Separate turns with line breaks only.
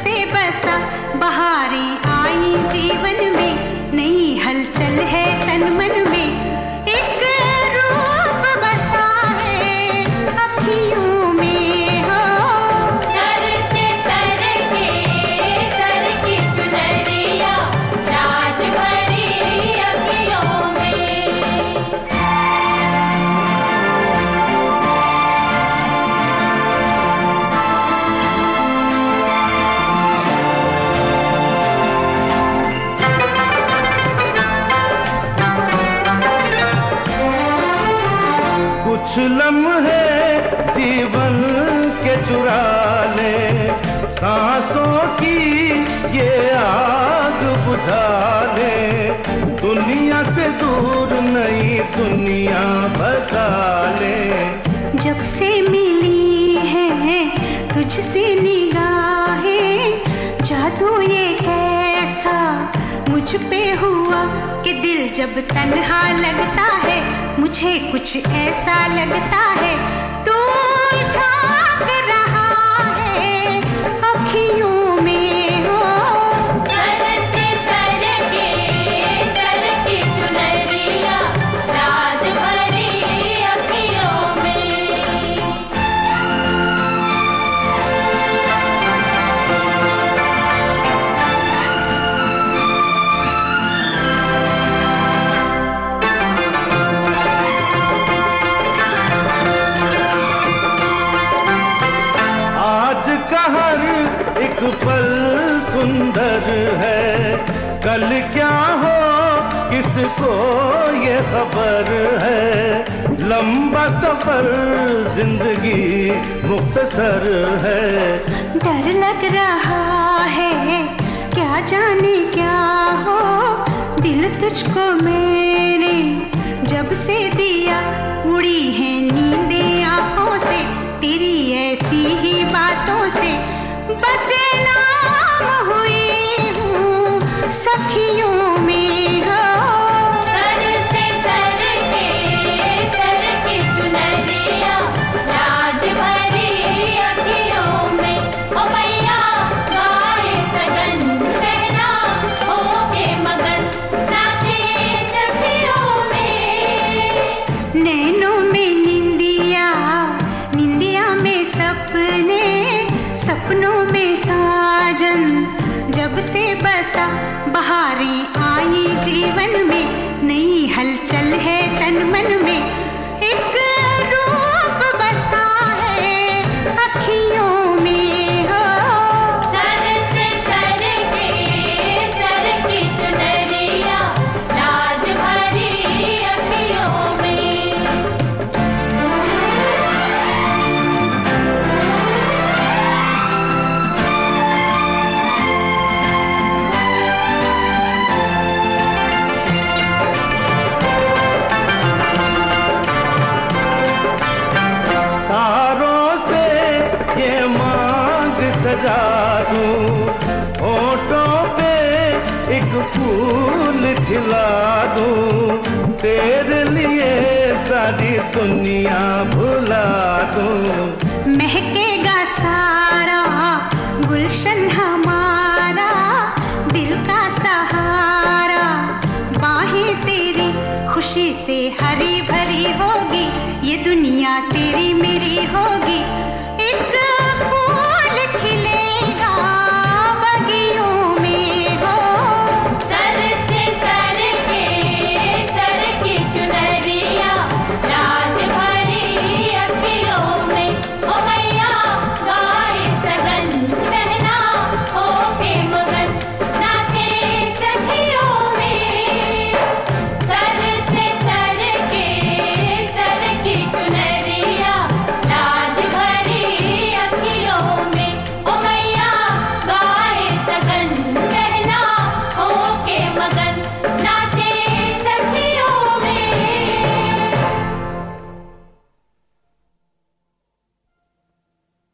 से बसा बहारें आई जीवन में, नई हलचल है तन मन में, एक रूप बसा है अखियों में हो।
सर से सर की चुनरिया राज भरी अखियों में।
कुछ लम्हे जीवन के चुरा ले, सांसों की ये आग बुझा ले, दुनिया से दूर नई दुनिया बसा ले।
जब से मिली है तुझसे निगाहें, जादू ये कैसा मुझ पे हुआ कि दिल जब तन्हा लगता है, मुझे कुछ ऐसा लगता है तू झांक रहा है अखियों में हो।
सर से सर की चुनरिया राज भरी अखियों में।
हर एक पल सुंदर है, कल क्या हो किसको ये खबर है, लंबा सफर जिंदगी मुख्तसर है।
डर लग रहा है क्या जाने क्या हो, दिल तुझको मैंने जब से दिया, उड़ी है नींदें आंखों से, तेरी ऐसी ही बातों से बदनाम हुई हूँ सखियों में हो।
सर से सर की चुनरिया राज भरी अखियों में। ओ मैया गाए सजन रहना होके मगन, नाचे सखियों में।
नैनों में निंदिया, निंदिया में सपने, सपनों में साजन, जब से बसा बहारें आई जीवन में, नई हलचल है तन मन में, एक रूप बसा है अखियों में हो।
सर से सर की चुनरिया राज भरी अखियों में।
सजा दूं, होठों पे एक फूल खिला दूं, तेरे लिए सारी दुनिया भुला दूं।
महकेगा सारा गुलशन हमारा, दिल का सहारा, बाहें तेरी खुशी से हरी भरी होगी, ये दुनिया तेरी मेरी होगी।